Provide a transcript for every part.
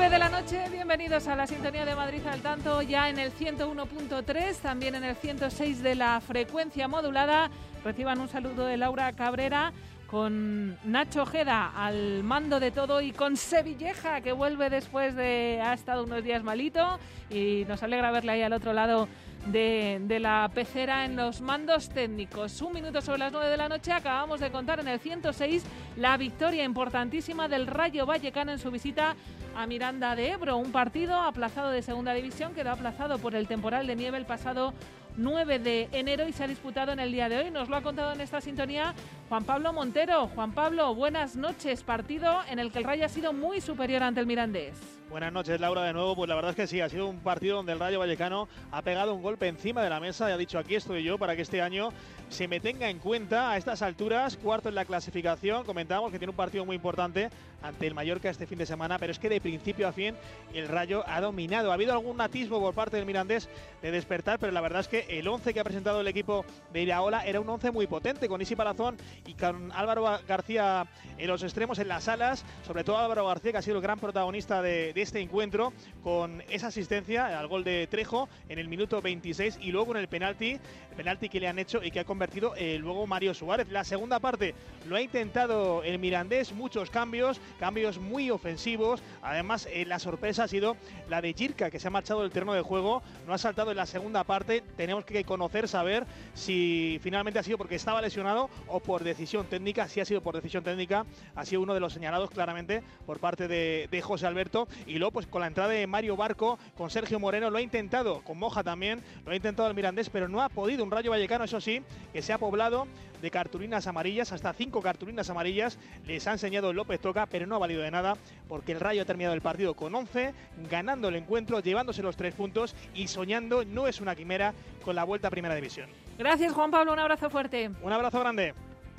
9 de la noche, bienvenidos a la sintonía de Madrid al tanto, ya en el 101.3, también en el 106 de la frecuencia modulada. Reciban un saludo de Laura Cabrera, con Nacho Ojeda al mando de todo y con Sevilleja, que vuelve después de... ha estado unos días malito y nos alegra verle ahí al otro lado de la pecera en los mandos técnicos. 1 minuto sobre las 9 de la noche, acabamos de contar en el 106 la victoria importantísima del Rayo Vallecano en su visita a Miranda de Ebro, un partido aplazado de segunda división, quedó aplazado por el temporal de nieve el pasado 9 de enero y se ha disputado en el día de hoy. Nos lo ha contado en esta sintonía Juan Pablo Montero. Juan Pablo, buenas noches. Partido en el que el Rayo ha sido muy superior ante el Mirandés. Buenas noches, Laura, de nuevo. Pues la verdad es que sí, ha sido un partido donde el Rayo Vallecano ha pegado un golpe encima de la mesa y ha dicho: aquí estoy yo para que este año se me tenga en cuenta a estas alturas. Cuarto en la clasificación. Comentábamos que tiene un partido muy importante ante el Mallorca este fin de semana, pero es que de principio a fin el Rayo ha dominado. Ha habido algún atisbo por parte del Mirandés de despertar, pero la verdad es que el 11 que ha presentado el equipo de Iraola era un 11 muy potente, con Isi Palazón y con Álvaro García en los extremos, en las alas, sobre todo Álvaro García, que ha sido el gran protagonista de este encuentro, con esa asistencia al gol de Trejo en el minuto 26 y luego en el penalti que le han hecho y que ha convertido luego Mario Suárez. La segunda parte lo ha intentado el Mirandés, muchos cambios muy ofensivos. Además, la sorpresa ha sido la de Jirka, que se ha marchado del terreno de juego, no ha saltado en la segunda parte. Tenemos que conocer, saber si finalmente ha sido porque estaba lesionado o por decisión técnica. Si ha sido por decisión técnica, ha sido uno de los señalados claramente por parte de José Alberto. Y luego, pues con la entrada de Mario Barco, con Sergio Moreno, lo ha intentado, con Moja también, lo ha intentado el Mirandés, pero no ha podido. Un Rayo Vallecano, eso sí, que se ha poblado de cartulinas amarillas, hasta 5 cartulinas amarillas les ha enseñado López Toca, pero no ha valido de nada, porque el Rayo ha terminado el partido con 11, ganando el encuentro, llevándose los 3 puntos y soñando, no es una quimera, con la vuelta a Primera División. Gracias, Juan Pablo, un abrazo fuerte. Un abrazo grande.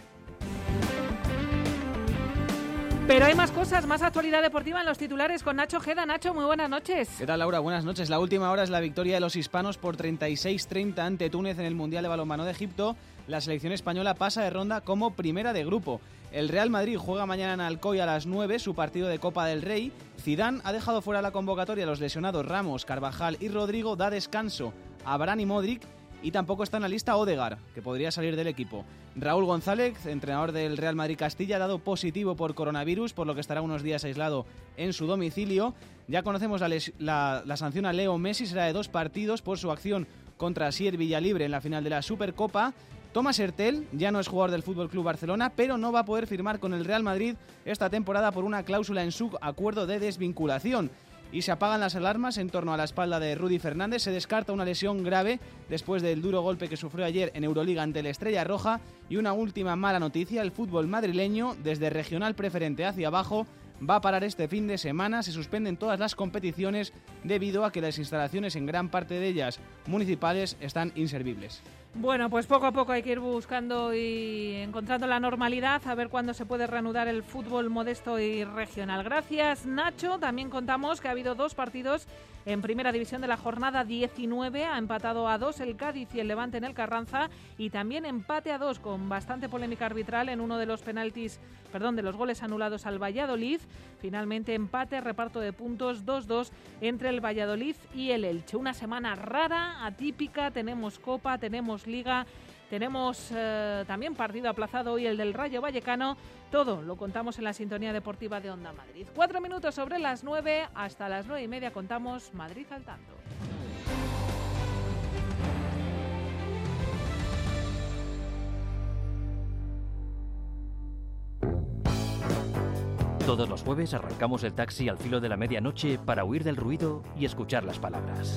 Pero hay más cosas, más actualidad deportiva en los titulares con Nacho Ojeda. Nacho, muy buenas noches. ¿Qué tal, Laura? Buenas noches. La última hora es la victoria de los hispanos por 36-30 ante Túnez en el Mundial de Balonmano de Egipto. La selección española pasa de ronda como primera de grupo. El Real Madrid juega mañana en Alcoy a las 9 su partido de Copa del Rey. Zidane ha dejado fuera la convocatoria a los lesionados Ramos, Carvajal y Rodrigo. Da descanso a Varane y Modric. Y tampoco está en la lista Odegaard, que podría salir del equipo. Raúl González, entrenador del Real Madrid Castilla, ha dado positivo por coronavirus, por lo que estará unos días aislado en su domicilio. Ya conocemos la sanción a Leo Messi, será de 2 partidos por su acción contra Asier Villalibre en la final de la Supercopa. Thomas Hertel ya no es jugador del FC Barcelona, pero no va a poder firmar con el Real Madrid esta temporada por una cláusula en su acuerdo de desvinculación. Y se apagan las alarmas en torno a la espalda de Rudy Fernández. Se descarta una lesión grave después del duro golpe que sufrió ayer en Euroliga ante el Estrella Roja. Y una última mala noticia: el fútbol madrileño, desde regional preferente hacia abajo, va a parar este fin de semana. Se suspenden todas las competiciones debido a que las instalaciones, en gran parte de ellas municipales, están inservibles. Bueno, pues poco a poco hay que ir buscando y encontrando la normalidad, a ver cuándo se puede reanudar el fútbol modesto y regional. Gracias, Nacho. También contamos que ha habido 2 partidos en Primera División de la jornada 19. Ha empatado a 2 el Cádiz y el Levante en el Carranza, y también empate a 2 con bastante polémica arbitral en uno de los de los goles anulados al Valladolid. Finalmente empate, reparto de puntos 2-2 entre el Valladolid y el Elche. Una semana rara, atípica. Tenemos Copa, tenemos Liga, tenemos también partido aplazado hoy, el del Rayo Vallecano. Todo lo contamos en la sintonía deportiva de Onda Madrid. 4 minutos sobre las 9, hasta las 9:30 contamos Madrid al tanto. Todos los jueves arrancamos el taxi al filo de la medianoche para huir del ruido y escuchar las palabras.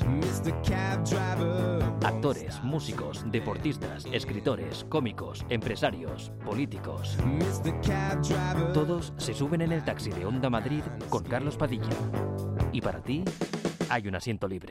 Actores, músicos, deportistas, escritores, cómicos, empresarios, políticos. Todos se suben en el taxi de Onda Madrid con Carlos Padilla. Y para ti, hay un asiento libre.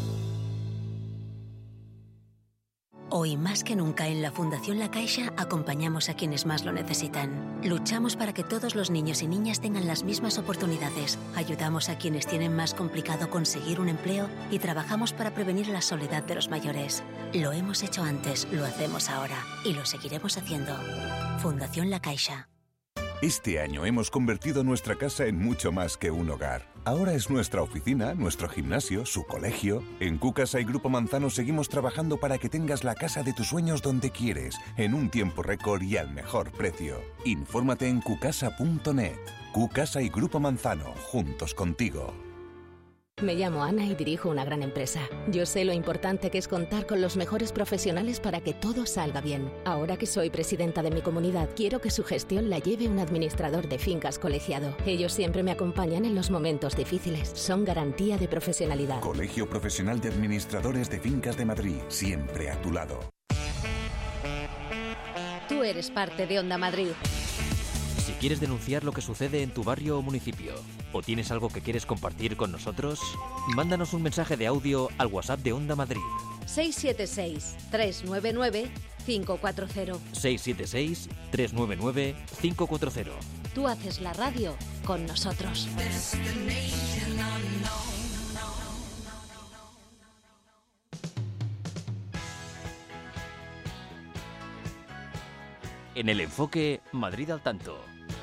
Hoy más que nunca en la Fundación La Caixa acompañamos a quienes más lo necesitan. Luchamos para que todos los niños y niñas tengan las mismas oportunidades. Ayudamos a quienes tienen más complicado conseguir un empleo y trabajamos para prevenir la soledad de los mayores. Lo hemos hecho antes, lo hacemos ahora y lo seguiremos haciendo. Fundación La Caixa. Este año hemos convertido nuestra casa en mucho más que un hogar. Ahora es nuestra oficina, nuestro gimnasio, su colegio. En Cucasa y Grupo Manzano seguimos trabajando para que tengas la casa de tus sueños donde quieres, en un tiempo récord y al mejor precio. Infórmate en cucasa.net. Cucasa y Grupo Manzano, juntos contigo. Me llamo Ana y dirijo una gran empresa. Yo sé lo importante que es contar con los mejores profesionales para que todo salga bien. Ahora que soy presidenta de mi comunidad, quiero que su gestión la lleve un administrador de fincas colegiado. Ellos siempre me acompañan en los momentos difíciles. Son garantía de profesionalidad. Colegio Profesional de Administradores de Fincas de Madrid, siempre a tu lado. Tú eres parte de Onda Madrid. Si quieres denunciar lo que sucede en tu barrio o municipio, o tienes algo que quieres compartir con nosotros, mándanos un mensaje de audio al WhatsApp de Onda Madrid. 676-399-540. 676-399-540. Tú haces la radio con nosotros. En el enfoque, Madrid al tanto.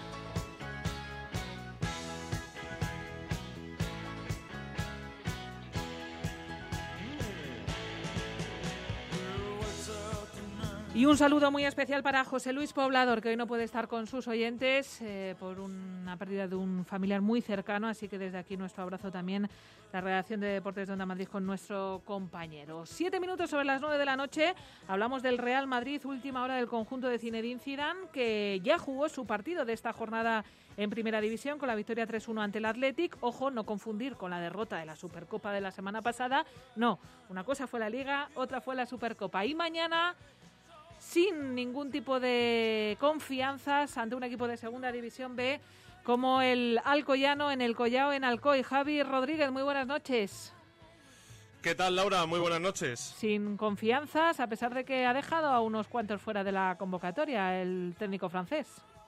Y un saludo muy especial para José Luis Poblador, que hoy no puede estar con sus oyentes por una pérdida de un familiar muy cercano, así que desde aquí nuestro abrazo también, la redacción de Deportes de Onda Madrid con nuestro compañero. 7 minutos sobre las 9 de la noche, hablamos del Real Madrid, última hora del conjunto de Zinedine Zidane, que ya jugó su partido de esta jornada en Primera División con la victoria 3-1 ante el Athletic. Ojo, no confundir con la derrota de la Supercopa de la semana pasada. No, una cosa fue la Liga, otra fue la Supercopa. Y mañana, sin ningún tipo de confianzas ante un equipo de Segunda División B como el Alcoyano en el Collao en Alcoy. Javi Rodríguez, muy buenas noches. ¿Qué tal, Laura? Muy buenas noches. Sin confianzas, a pesar de que ha dejado a unos cuantos fuera de la convocatoria el técnico francés.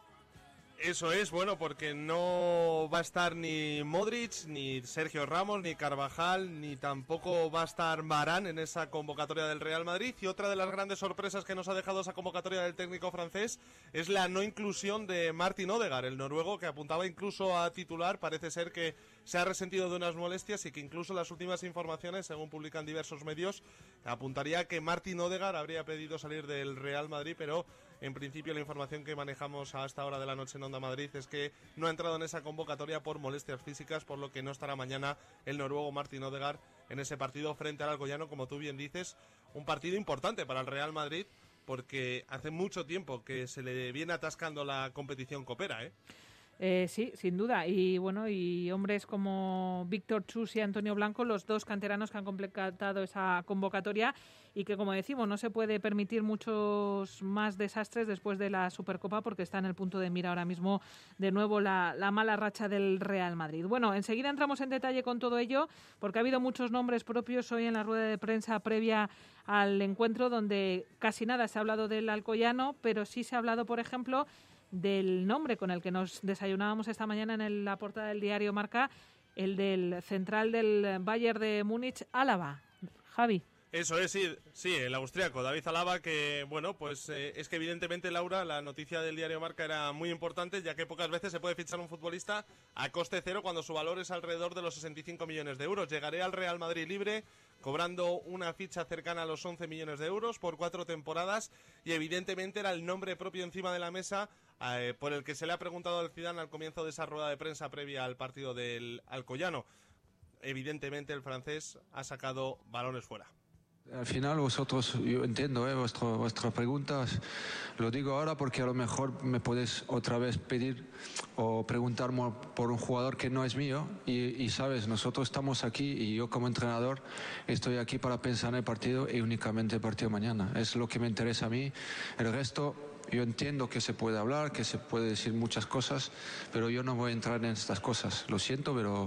Eso es, bueno, porque no va a estar ni Modric, ni Sergio Ramos, ni Carvajal, ni tampoco va a estar Varane en esa convocatoria del Real Madrid. Y otra de las grandes sorpresas que nos ha dejado esa convocatoria del técnico francés es la no inclusión de Martin Odegaard, el noruego, que apuntaba incluso a titular. Parece ser que se ha resentido de unas molestias y que incluso las últimas informaciones, según publican diversos medios, apuntaría que Martin Odegaard habría pedido salir del Real Madrid, pero en principio la información que manejamos a esta hora de la noche en Onda Madrid es que no ha entrado en esa convocatoria por molestias físicas, por lo que no estará mañana el noruego Martin Odegaard en ese partido frente al Alcoyano. Como tú bien dices, un partido importante para el Real Madrid, porque hace mucho tiempo que se le viene atascando la competición copera, ¿eh? Sí, sin duda. Y bueno, y hombres como Víctor Chus y Antonio Blanco, los dos canteranos que han completado esa convocatoria y que, como decimos, no se puede permitir muchos más desastres después de la Supercopa, porque está en el punto de mira ahora mismo de nuevo la mala racha del Real Madrid. Bueno, enseguida entramos en detalle con todo ello, porque ha habido muchos nombres propios hoy en la rueda de prensa previa al encuentro, donde casi nada se ha hablado del Alcoyano, pero sí se ha hablado, por ejemplo, del nombre con el que nos desayunábamos esta mañana en la portada del diario Marca, el del central del Bayern de Múnich, Álava. Javi. Eso es, sí, el austriaco David Alaba, que bueno, pues es que evidentemente, Laura, la noticia del diario Marca era muy importante, ya que pocas veces se puede fichar un futbolista a coste cero cuando su valor es alrededor de los 65 millones de euros. Llegaré al Real Madrid libre, cobrando una ficha cercana a los 11 millones de euros por 4 temporadas, y evidentemente era el nombre propio encima de la mesa por el que se le ha preguntado al Zidane al comienzo de esa rueda de prensa previa al partido del Alcoyano. Evidentemente el francés ha sacado balones fuera. Al final vosotros, yo entiendo vuestras preguntas, lo digo ahora porque a lo mejor me podéis otra vez pedir o preguntarme por un jugador que no es mío y sabes, nosotros estamos aquí y yo como entrenador estoy aquí para pensar en el partido y únicamente el partido mañana, es lo que me interesa a mí. El resto, yo entiendo que se puede hablar, que se puede decir muchas cosas, pero yo no voy a entrar en estas cosas. Lo siento, pero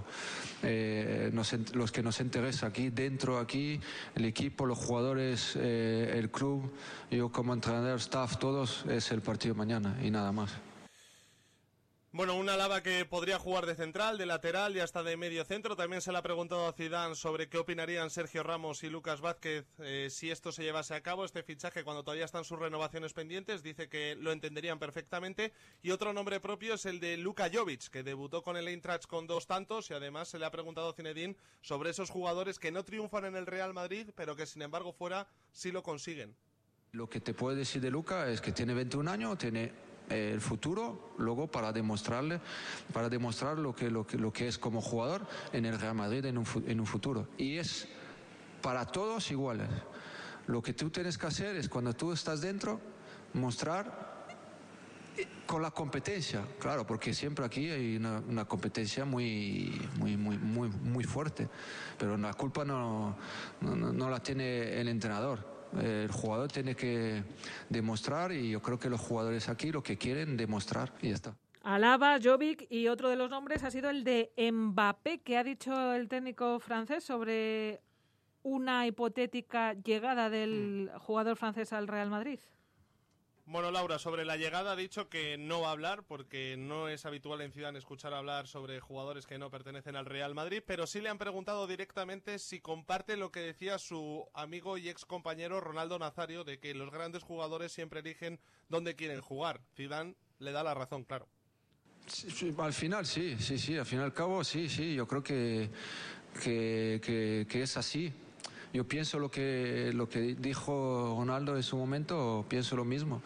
los que nos interesa aquí, dentro, aquí, el equipo, los jugadores, el club, yo como entrenador, staff, todos, es el partido mañana y nada más. Bueno, un Alaba que podría jugar de central, de lateral y hasta de medio centro. También se le ha preguntado a Zidane sobre qué opinarían Sergio Ramos y Lucas Vázquez si esto se llevase a cabo, este fichaje, cuando todavía están sus renovaciones pendientes. Dice que lo entenderían perfectamente. Y otro nombre propio es el de Luka Jovic, que debutó con el Eintracht con 2 tantos, y además se le ha preguntado a Zinedine sobre esos jugadores que no triunfan en el Real Madrid, pero que sin embargo fuera sí lo consiguen. Lo que te puedo decir de Luka es que tiene 21 años, tiene el futuro luego para demostrar lo que es como jugador en el Real Madrid en un futuro, y es para todos iguales. Lo que tú tienes que hacer es, cuando tú estás dentro, mostrar con la competencia, claro, porque siempre aquí hay una competencia muy fuerte, pero la culpa no la tiene el entrenador. El jugador tiene que demostrar, y yo creo que los jugadores aquí lo que quieren demostrar, y ya está. Alaba, Jovic, y otro de los nombres ha sido el de Mbappé. ¿Qué ha dicho el técnico francés sobre una hipotética llegada del jugador francés al Real Madrid? Bueno, Laura, sobre la llegada ha dicho que no va a hablar, porque no es habitual en Zidane escuchar hablar sobre jugadores que no pertenecen al Real Madrid, pero sí le han preguntado directamente si comparte lo que decía su amigo y ex compañero Ronaldo Nazario, de que los grandes jugadores siempre eligen dónde quieren jugar. Zidane le da la razón, claro. Sí, al final sí, al fin y al cabo sí, yo creo que es así. Yo pienso lo que dijo Ronaldo en su momento, pienso lo mismo.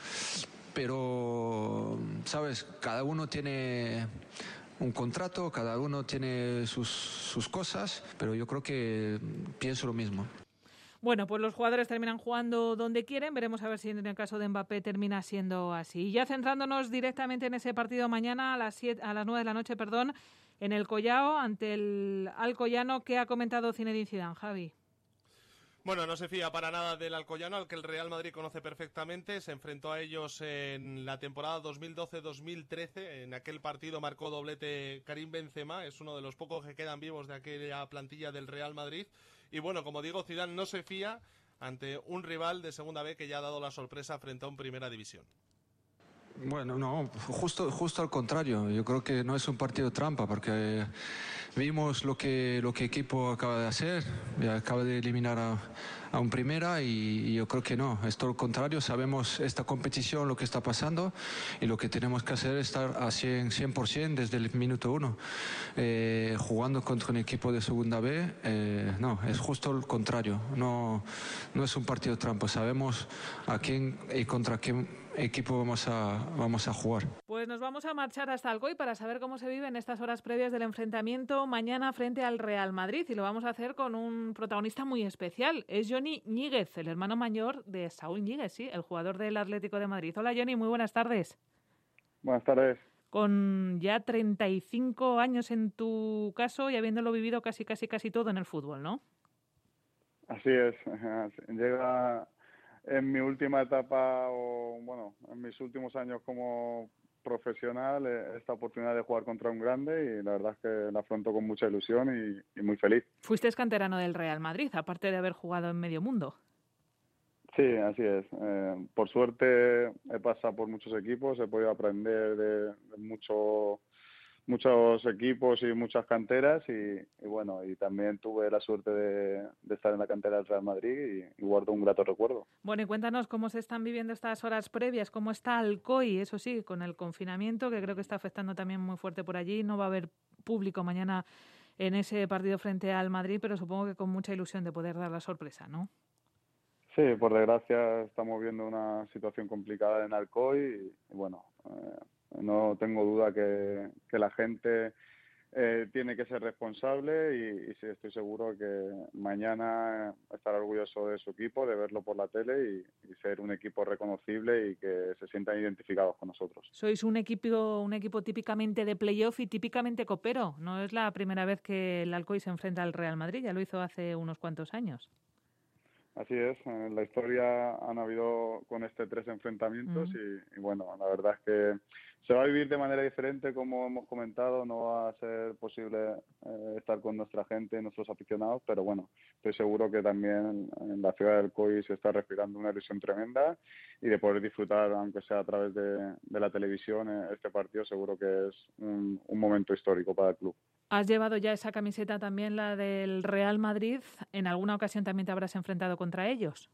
Pero, ¿sabes? Cada uno tiene un contrato, cada uno tiene sus cosas, pero yo creo que pienso lo mismo. Bueno, pues los jugadores terminan jugando donde quieren. Veremos a ver si en el caso de Mbappé termina siendo así. Y ya centrándonos directamente en ese partido mañana a las 9 de la noche, en el Collao, ante el Alcoyano. ¿Qué ha comentado Zinedine Zidane, Javi? Bueno, no se fía para nada del Alcoyano, al que el Real Madrid conoce perfectamente. Se enfrentó a ellos en la temporada 2012-2013. En aquel partido marcó doblete Karim Benzema. Es uno de los pocos que quedan vivos de aquella plantilla del Real Madrid. Y bueno, como digo, Zidane no se fía ante un rival de Segunda B que ya ha dado la sorpresa frente a un Primera División. Bueno, no, justo al contrario. Yo creo que no es un partido trampa, porque vimos lo que equipo acaba de hacer, acaba de eliminar a un Primera, y yo creo que no, es todo lo contrario. Sabemos esta competición, lo que está pasando, y lo que tenemos que hacer es estar a 100% desde el minuto 1. Jugando contra un equipo de Segunda B, no, es justo lo contrario. No es un partido trampa. Sabemos a quién y contra quién equipo vamos a jugar. Pues nos vamos a marchar hasta Alcoy para saber cómo se vive en estas horas previas del enfrentamiento mañana frente al Real Madrid, y lo vamos a hacer con un protagonista muy especial. Es Johnny Ñíguez, el hermano mayor de Saúl Ñíguez, sí, el jugador del Atlético de Madrid. Hola Johnny, muy buenas tardes. Buenas tardes. Con ya 35 años en tu caso y habiéndolo vivido casi todo en el fútbol, ¿no? Así es. Llega en mi última etapa, en mis últimos años como profesional, esta oportunidad de jugar contra un grande, y la verdad es que la afronto con mucha ilusión y muy feliz. Fuiste canterano del Real Madrid, aparte de haber jugado en medio mundo. Sí, así es. Por suerte he pasado por muchos equipos, he podido aprender de muchos equipos y muchas canteras, y también tuve la suerte de estar en la cantera del Real Madrid y guardo un grato recuerdo. Bueno, y cuéntanos cómo se están viviendo estas horas previas, cómo está Alcoy, eso sí, con el confinamiento, que creo que está afectando también muy fuerte por allí. No va a haber público mañana en ese partido frente al Madrid, pero supongo que con mucha ilusión de poder dar la sorpresa, ¿no? Sí, por desgracia estamos viendo una situación complicada en Alcoy y no tengo duda que la gente tiene que ser responsable y sí, estoy seguro que mañana estará orgulloso de su equipo, de verlo por la tele y ser un equipo reconocible y que se sientan identificados con nosotros. Sois un equipo típicamente de playoff y típicamente copero. No es la primera vez que el Alcoy se enfrenta al Real Madrid, ya lo hizo hace unos cuantos años. Así es, en la historia han habido con 3 enfrentamientos y la verdad es que se va a vivir de manera diferente, como hemos comentado. No va a ser posible estar con nuestra gente, nuestros aficionados, pero bueno, estoy seguro que también en la ciudad del COI se está respirando una ilusión tremenda, y de poder disfrutar, aunque sea a través de la televisión, este partido seguro que es un momento histórico para el club. Has llevado ya esa camiseta también, la del Real Madrid. ¿En alguna ocasión también te habrás enfrentado contra ellos?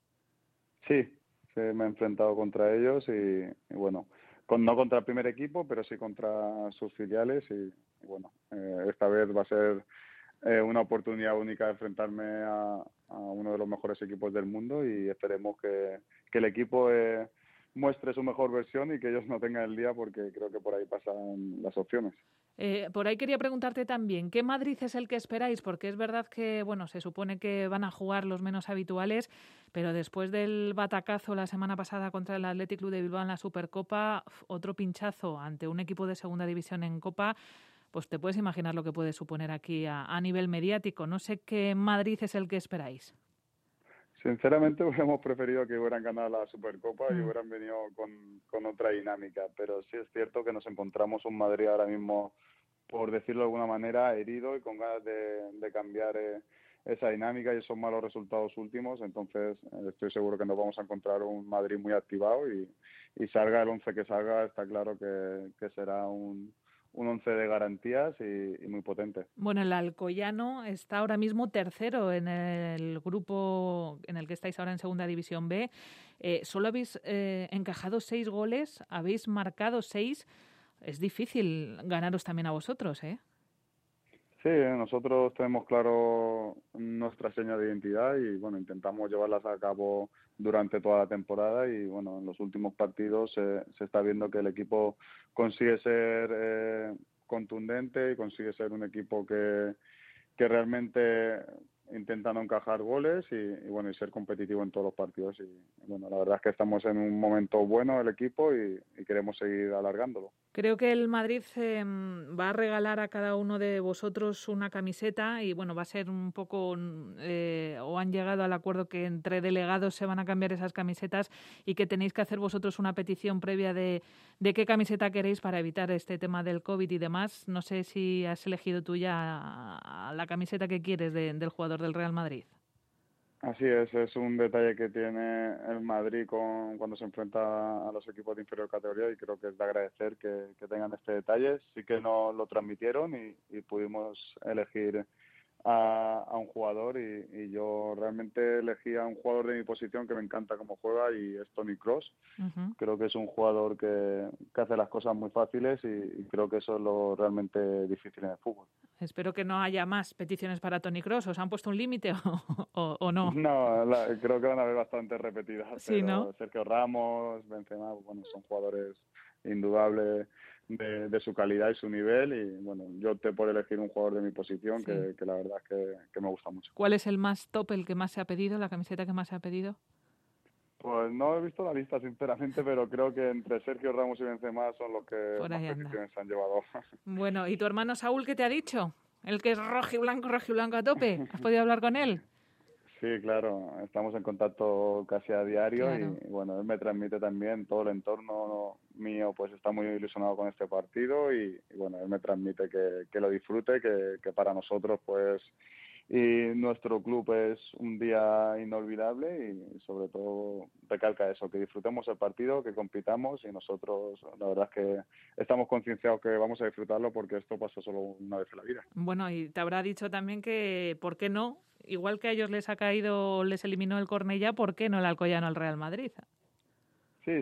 Sí, me he enfrentado contra ellos y bueno, no contra el primer equipo, pero sí contra sus filiales y bueno, esta vez va a ser una oportunidad única de enfrentarme a uno de los mejores equipos del mundo, y esperemos que el equipo muestre su mejor versión y que ellos no tengan el día, porque creo que por ahí pasan las opciones. Por ahí quería preguntarte también, ¿qué Madrid es el que esperáis? Porque es verdad que, bueno, se supone que van a jugar los menos habituales, pero después del batacazo la semana pasada contra el Athletic Club de Bilbao en la Supercopa, otro pinchazo ante un equipo de segunda división en Copa, pues te puedes imaginar lo que puede suponer aquí a nivel mediático. No sé qué Madrid es el que esperáis. Sinceramente hubiéramos preferido que hubieran ganado la Supercopa y hubieran venido con otra dinámica, pero sí es cierto que nos encontramos un Madrid ahora mismo, por decirlo de alguna manera, herido y con ganas de cambiar esa dinámica y esos malos resultados últimos. Entonces estoy seguro que nos vamos a encontrar un Madrid muy activado, y salga el 11 que salga, está claro que será un 11 de garantías y muy potente. Bueno, el Alcoyano está ahora mismo tercero en el grupo en el que estáis ahora en Segunda División B. Solo habéis encajado 6 goles, habéis marcado 6. Es difícil ganaros también a vosotros, ¿eh? Sí, nosotros tenemos claro nuestra seña de identidad y bueno, intentamos llevarlas a cabo durante toda la temporada, y bueno, en los últimos partidos se está viendo que el equipo consigue ser contundente y consigue ser un equipo que realmente intenta no encajar goles y bueno, y ser competitivo en todos los partidos. Y bueno, la verdad es que estamos en un momento bueno el equipo y queremos seguir alargándolo. Creo que el Madrid va a regalar a cada uno de vosotros una camiseta y bueno, va a ser un poco, o han llegado al acuerdo que entre delegados se van a cambiar esas camisetas y que tenéis que hacer vosotros una petición previa de qué camiseta queréis para evitar este tema del COVID y demás. No sé si has elegido tú ya la camiseta que quieres del jugador del Real Madrid. Así es un detalle que tiene el Madrid cuando se enfrenta a los equipos de inferior categoría, y creo que es de agradecer que tengan este detalle. Sí que nos lo transmitieron y pudimos elegir a un jugador, y yo realmente elegí a un jugador de mi posición que me encanta cómo juega, y es Toni Kroos. Uh-huh. Creo que es un jugador que hace las cosas muy fáciles y creo que eso es lo realmente difícil en el fútbol. Espero que no haya más peticiones para Toni Kroos. ¿Os han puesto un límite o no? No, creo que van a haber bastantes repetidas. Sí, pero ¿no? Sergio Ramos, Benzema, bueno, son jugadores indudables de su calidad y su nivel, y bueno, yo opté por elegir un jugador de mi posición, sí, que la verdad es que me gusta mucho. ¿Cuál es el más top, el que más se ha pedido, la camiseta que más se ha pedido? Pues no he visto la lista, sinceramente, pero creo que entre Sergio Ramos y Benzema son los que más peticiones se han llevado. Bueno, ¿y tu hermano Saúl qué te ha dicho? El que es rojiblanco a tope. ¿Has podido hablar con él? Sí, claro, estamos en contacto casi a diario, claro. Y bueno, él me transmite también, todo el entorno mío pues está muy ilusionado con este partido y bueno, él me transmite que lo disfrute, que para nosotros pues y nuestro club es un día inolvidable, y sobre todo recalca eso, que disfrutemos el partido, que compitamos, y nosotros la verdad es que estamos concienciados que vamos a disfrutarlo porque esto pasa solo una vez en la vida. Bueno, y te habrá dicho también que, ¿por qué no? Igual que a ellos les eliminó el Cornellá, ¿por qué no el Alcoyano al Real Madrid? Sí,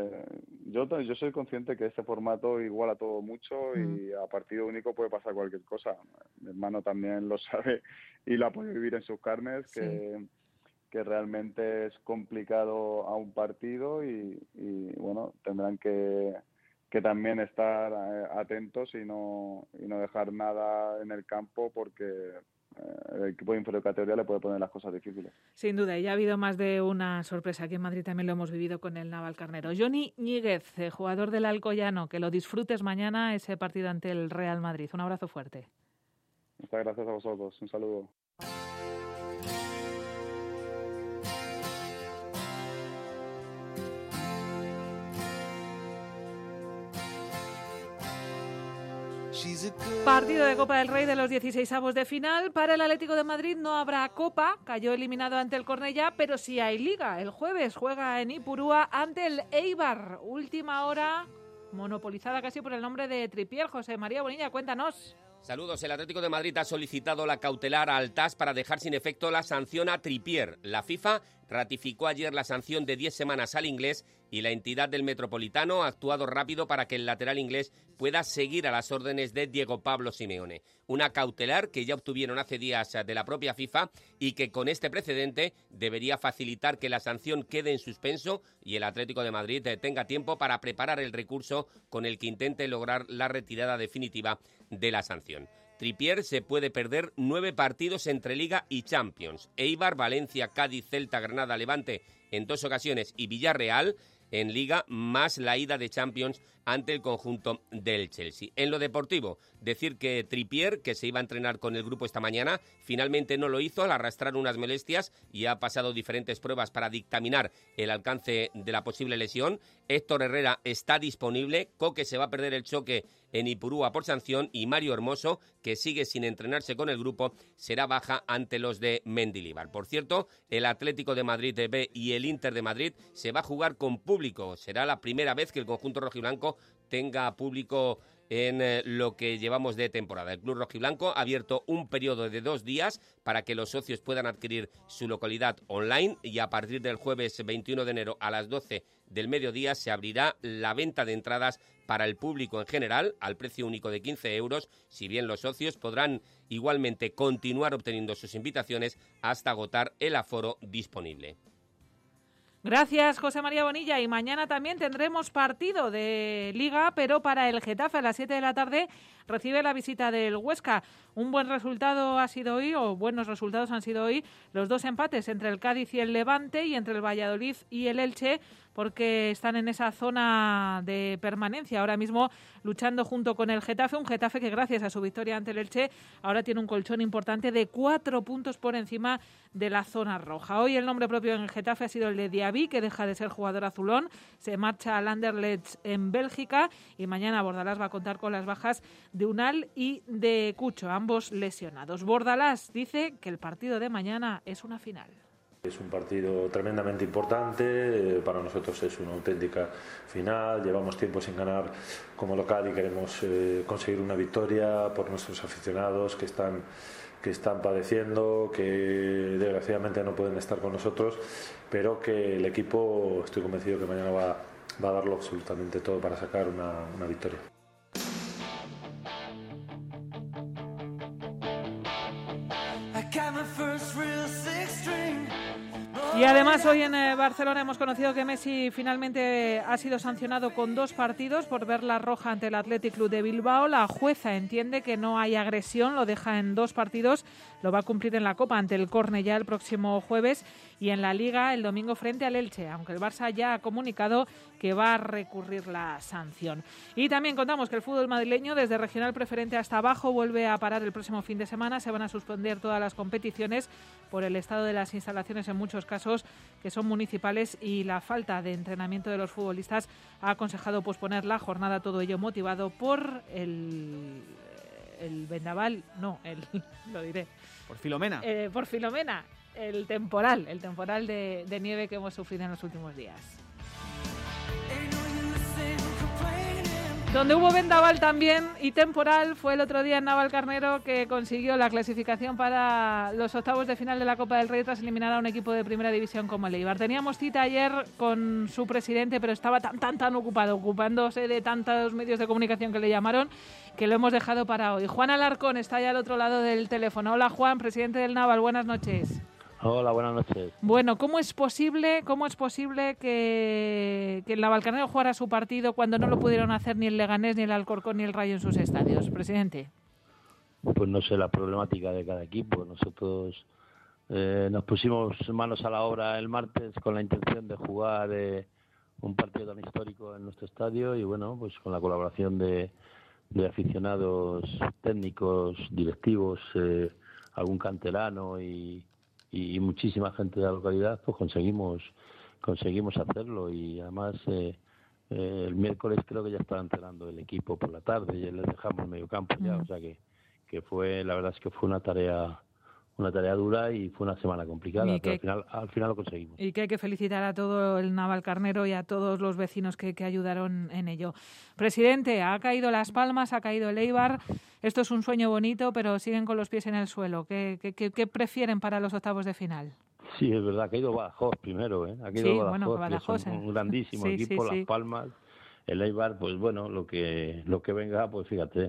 yo soy consciente que este formato iguala todo mucho y a partido único puede pasar cualquier cosa. Mi hermano también lo sabe y lo ha podido vivir en sus carnes, sí, que realmente es complicado a un partido y bueno, tendrán que también estar atentos y no dejar nada en el campo, porque el equipo de inferior categoría le puede poner las cosas difíciles. Sin duda, y ya ha habido más de una sorpresa. Aquí en Madrid también lo hemos vivido con el Navalcarnero. Johnny Ñíguez, jugador del Alcoyano, que lo disfrutes mañana ese partido ante el Real Madrid. Un abrazo fuerte. Muchas gracias a vosotros. Un saludo. Partido de Copa del Rey de los 16avos de final. Para el Atlético de Madrid no habrá Copa, cayó eliminado ante el Cornellá, pero sí hay Liga. El jueves juega en Ipurúa ante el Eibar. Última hora monopolizada casi por el nombre de Trippier. José María Bonilla, cuéntanos. Saludos. El Atlético de Madrid ha solicitado la cautelar al TAS para dejar sin efecto la sanción a Trippier. La FIFA ratificó ayer la sanción de 10 semanas al inglés y la entidad del Metropolitano ha actuado rápido para que el lateral inglés pueda seguir a las órdenes de Diego Pablo Simeone. Una cautelar que ya obtuvieron hace días de la propia FIFA y que con este precedente debería facilitar que la sanción quede en suspenso y el Atlético de Madrid tenga tiempo para preparar el recurso con el que intente lograr la retirada definitiva de la sanción. Trippier se puede perder 9 partidos entre Liga y Champions. Eibar, Valencia, Cádiz, Celta, Granada, Levante en 2 ocasiones y Villarreal en Liga, más la ida de Champions ante el conjunto del Chelsea. En lo deportivo, decir que Trippier, que se iba a entrenar con el grupo esta mañana, finalmente no lo hizo al arrastrar unas molestias y ha pasado diferentes pruebas para dictaminar el alcance de la posible lesión. Héctor Herrera está disponible, Coque se va a perder el choque en Ipurúa por sanción y Mario Hermoso, que sigue sin entrenarse con el grupo, será baja ante los de Mendilibar. Por cierto, el Atlético de Madrid B y el Inter de Madrid se va a jugar con público. Será la primera vez que el conjunto rojiblanco tenga público en lo que llevamos de temporada. El club rojiblanco ha abierto un periodo de 2 días para que los socios puedan adquirir su localidad online y a partir del jueves 21 de enero a las 12 del mediodía se abrirá la venta de entradas para el público en general al precio único de 15 euros, si bien los socios podrán igualmente continuar obteniendo sus invitaciones hasta agotar el aforo disponible. Gracias, José María Bonilla. Y mañana también tendremos partido de Liga, pero para el Getafe a las 7 de la tarde recibe la visita del Huesca. Un buen resultado ha sido hoy, o buenos resultados han sido hoy, los 2 empates entre el Cádiz y el Levante y entre el Valladolid y el Elche, porque están en esa zona de permanencia ahora mismo luchando junto con el Getafe, un Getafe que gracias a su victoria ante el Elche ahora tiene un colchón importante de 4 puntos por encima de la zona roja. Hoy el nombre propio en el Getafe ha sido el de Diaby, que deja de ser jugador azulón, se marcha al Anderlecht en Bélgica y mañana Bordalás va a contar con las bajas de Unal y de Cucho, ambos lesionados. Bordalás dice que el partido de mañana es una final. Es un partido tremendamente importante, para nosotros es una auténtica final, llevamos tiempo sin ganar como local y queremos conseguir una victoria por nuestros aficionados que están padeciendo, que desgraciadamente no pueden estar con nosotros, pero que el equipo, estoy convencido que mañana va a darlo absolutamente todo para sacar una victoria. Y además hoy en Barcelona hemos conocido que Messi finalmente ha sido sancionado con 2 partidos por ver la roja ante el Athletic Club de Bilbao. La jueza entiende que no hay agresión, lo deja en 2 partidos, lo va a cumplir en la Copa ante el Cornellá el próximo jueves y en la Liga el domingo frente al Elche, aunque el Barça ya ha comunicado que va a recurrir la sanción. Y también contamos que el fútbol madrileño, desde regional preferente hasta abajo, vuelve a parar el próximo fin de semana. Se van a suspender todas las competiciones por el estado de las instalaciones, en muchos casos que son municipales, y la falta de entrenamiento de los futbolistas ha aconsejado posponer la jornada, todo ello motivado por el vendaval, lo diré. Por Filomena. Por Filomena, el temporal de nieve que hemos sufrido en los últimos días. Donde hubo vendaval también y temporal fue el otro día en Navalcarnero, que consiguió la clasificación para los octavos de final de la Copa del Rey tras eliminar a un equipo de primera división como el Eibar. Teníamos cita ayer con su presidente, pero estaba tan ocupado, ocupándose de tantos medios de comunicación que le llamaron, que lo hemos dejado para hoy. Juan Alarcón está ya al otro lado del teléfono. Hola Juan, presidente del Naval, buenas noches. Hola, buenas noches. Bueno, ¿cómo es posible que el Navalcarnero jugara su partido cuando no lo pudieron hacer ni el Leganés, ni el Alcorcón, ni el Rayo en sus estadios, presidente? Pues no sé la problemática de cada equipo. Nosotros nos pusimos manos a la obra el martes con la intención de jugar un partido tan histórico en nuestro estadio y bueno, pues con la colaboración de aficionados, técnicos, directivos, algún canterano y muchísima gente de la localidad, pues conseguimos hacerlo y además el miércoles creo que ya estaba entrenando el equipo por la tarde y les dejamos el medio campo ya, o sea que fue, la verdad es que fue una tarea dura y fue una semana complicada, pero al final lo conseguimos. Y que hay que felicitar a todo el Navalcarnero y a todos los vecinos que ayudaron en ello. Presidente, ha caído Las Palmas, ha caído el Eibar. Esto es un sueño bonito, pero siguen con los pies en el suelo. ¿Qué prefieren para los octavos de final? Sí, es verdad, ha caído Badajoz primero, ¿eh? Ha caído Badajoz, que es un grandísimo equipo, Las Palmas. El Eibar, pues bueno, lo que venga, pues fíjate,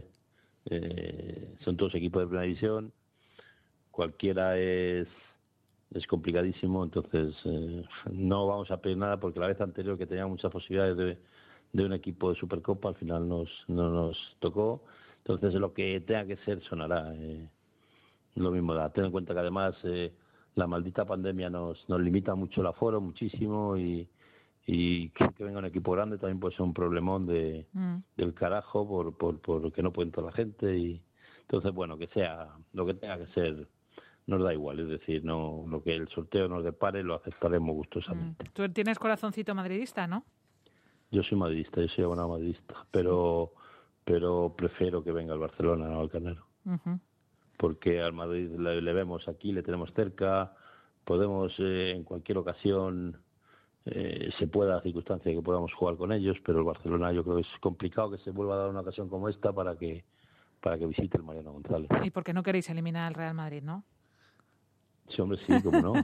son todos equipos de primera división. Cualquiera es complicadísimo, entonces no vamos a pedir nada porque la vez anterior que teníamos muchas posibilidades de un equipo de Supercopa al final no nos tocó, entonces lo que tenga que ser sonará. Lo mismo da, ten en cuenta que además la maldita pandemia nos limita mucho el aforo, muchísimo, y que venga un equipo grande también puede ser un problemón del carajo por que no puede entrar la gente, y entonces bueno, que sea lo que tenga que ser. Nos da igual, es decir, no lo que el sorteo nos depare lo aceptaremos gustosamente. Tú tienes corazoncito madridista, ¿no? Yo soy madridista, yo soy abonado madridista, pero prefiero que venga el Barcelona, no al Carnero. Porque al Madrid le vemos aquí, le tenemos cerca, podemos en cualquier ocasión, se pueda la circunstancia de que podamos jugar con ellos, pero el Barcelona yo creo que es complicado que se vuelva a dar una ocasión como esta para que visite el Mariano González. Y porque no queréis eliminar al Real Madrid, ¿no? Sí, hombre, sí, cómo no.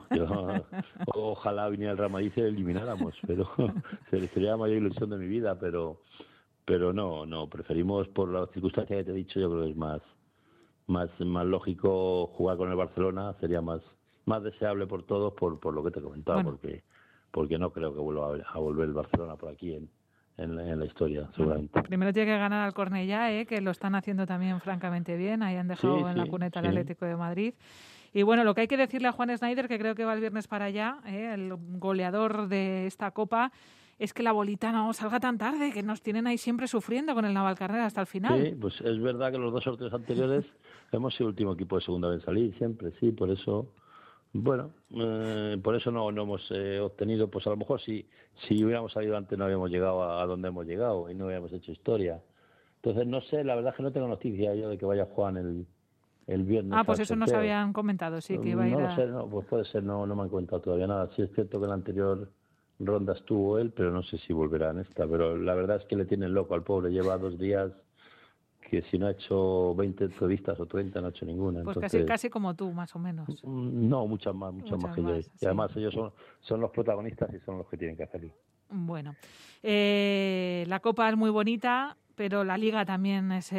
Ojalá viniera el Real Madrid y se elimináramos, pero sería la mayor ilusión de mi vida, pero no, preferimos por la circunstancia que te he dicho, yo creo que es más lógico jugar con el Barcelona, sería más deseable por todos por lo que te he comentado, porque no creo que vuelva a volver el Barcelona por aquí en la historia, seguramente. Primero tiene que ganar al Cornellá, que lo están haciendo también francamente bien, ahí han dejado en la cuneta al Atlético de Madrid. Y bueno, lo que hay que decirle a Juan Schneider, que creo que va el viernes para allá, el goleador de esta Copa, es que la bolita no salga tan tarde, que nos tienen ahí siempre sufriendo con el Navalcarnero hasta el final. Sí, pues es verdad que los 2 sorteos anteriores hemos sido el último equipo de segunda vez en salir, siempre, sí, por eso, bueno, por eso no hemos obtenido, pues a lo mejor si hubiéramos salido antes no habíamos llegado a donde hemos llegado y no habíamos hecho historia. Entonces, no sé, la verdad es que no tengo noticia yo de que vaya Juan el viernes. Pues eso nos habían comentado, sí, que iba a ir No lo sé, pues puede ser, no me han comentado todavía nada. Sí es cierto que en la anterior ronda estuvo él, pero no sé si volverá en esta. Pero la verdad es que le tienen loco al pobre, lleva 2 días que si no ha hecho 20 entrevistas o 30 no ha hecho ninguna. Pues entonces, casi como tú, más o menos. No, muchas más que yo. Y además ellos son los protagonistas y son los que tienen que hacerlo. Bueno, la Copa es muy bonita, pero la Liga también es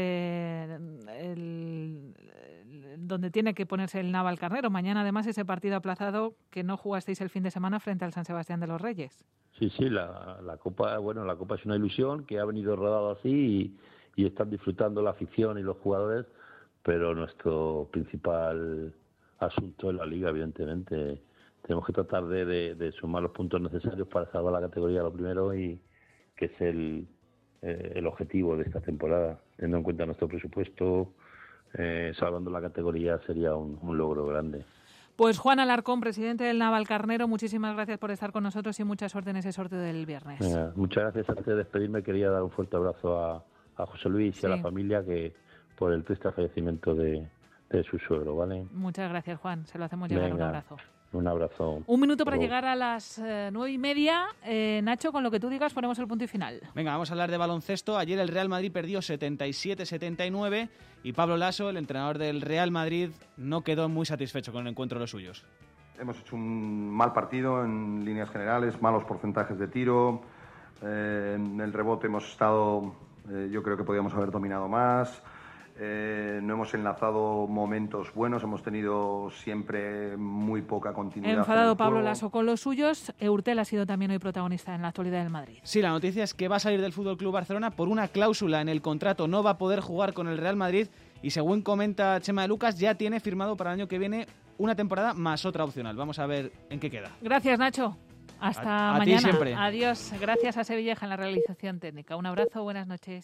donde tiene que ponerse el Navalcarnero. Mañana, además, ese partido aplazado que no jugasteis el fin de semana frente al San Sebastián de los Reyes. Sí, la Copa, la Copa es una ilusión que ha venido rodado así y están disfrutando la afición y los jugadores, pero nuestro principal asunto es la Liga, evidentemente. Tenemos que tratar de sumar los puntos necesarios para salvar la categoría lo primero, y que es el objetivo de esta temporada. Teniendo en cuenta nuestro presupuesto, salvando la categoría sería un logro grande. Pues Juan Alarcón, presidente del Navalcarnero, muchísimas gracias por estar con nosotros y mucha suerte en ese sorteo del viernes. Muchas gracias. Antes de despedirme quería dar un fuerte abrazo a José Luis y a la familia que por el triste fallecimiento de su suegro, ¿vale? Muchas gracias, Juan. Se lo hacemos llegar. Un abrazo. Un abrazo. Un minuto para llegar a las 9:30. Nacho, con lo que tú digas ponemos el punto y final. Venga, vamos a hablar de baloncesto. Ayer el Real Madrid perdió 77-79 y Pablo Laso, el entrenador del Real Madrid, no quedó muy satisfecho con el encuentro de los suyos. Hemos hecho un mal partido en líneas generales, malos porcentajes de tiro. En el rebote hemos estado, yo creo que podíamos haber dominado más. No hemos enlazado momentos buenos, hemos tenido siempre muy poca continuidad. Enfadado Pablo Laso con los suyos. Eurtel ha sido también hoy protagonista en la actualidad del Madrid. Sí, la noticia es que va a salir del FC Barcelona por una cláusula en el contrato. No va a poder jugar con el Real Madrid y, según comenta Chema de Lucas, ya tiene firmado para el año que viene una temporada más otra opcional. Vamos a ver en qué queda. Gracias, Nacho. Hasta a mañana. Ti siempre. Adiós. Gracias a Sevilleja en la realización técnica. Un abrazo, buenas noches.